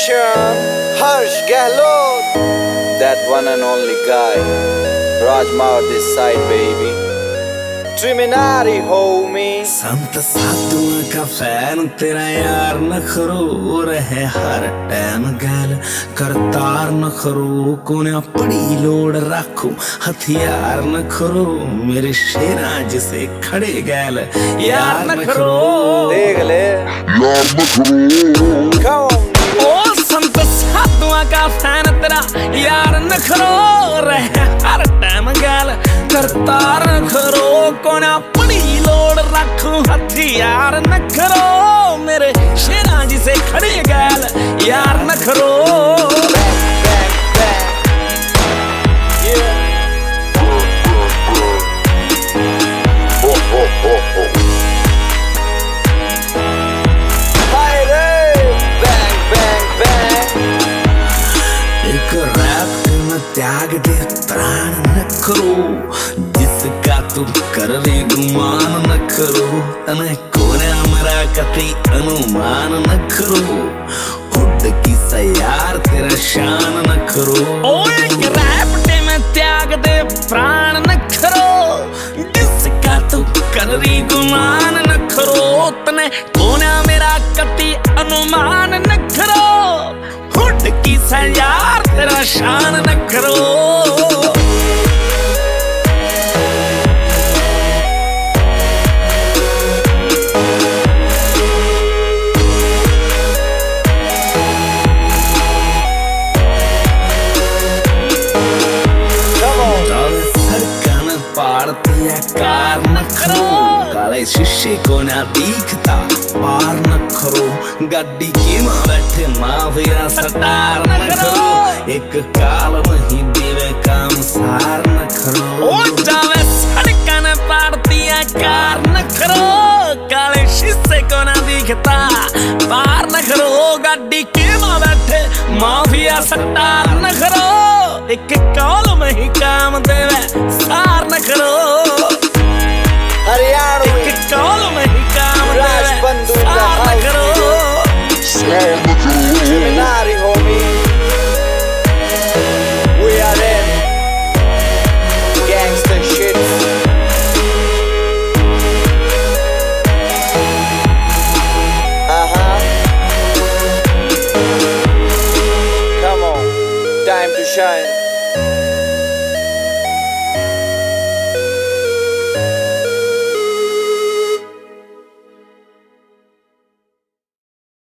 Production, Harsh Gehlot. That one and only guy. Rajmar this side, baby. Triminari, homie. संत साधुओं का fan तेरा यार नखरूर है हर टाइम गैल करतार नखरू कोने पड़ी लोड रखो हथियार नखरू मेरे शेरा जिसे खड़े गैल यार नखरू देख ले यार नखरू ओ संत साधुओं का फैन तेरा यार नखरूर है हर टाइम गैल करतार नखरू कोने पड़ी लोड रखो हथियार नखरो मेरे शेरा जी से खड़े गैल यार नखरो एक रैप में त्याग दे प्राण नखरो जिसका तू कर रे गुमान नखरो तने कोने मेरा कति अनुमान नखरो हुड की सयार तेरा शान नखरो ओए रैप में त्याग दे प्राण नखरो जिसका तू कर रे गुमान नखरो तने कोने मेरा कति अनुमान नखरो हुड की सयार तेरा शान नखरो कार नखरो काले शीशे को ना दिखता पार नखरो गड्डी की माँ बैठे माफिया सटार नखरो एक काल नहीं देवे काम सार नखरो ओ जावे सड़कन पारतिया कार नखरो काले शीशे को ना दिखता पार नखरो गड्डी की माँ बैठे माफिया सटार नखरो एक काल में ही काम देवे सार नखरो हरियाणा एक काल में ही काम देवे सार नखरो Triminari.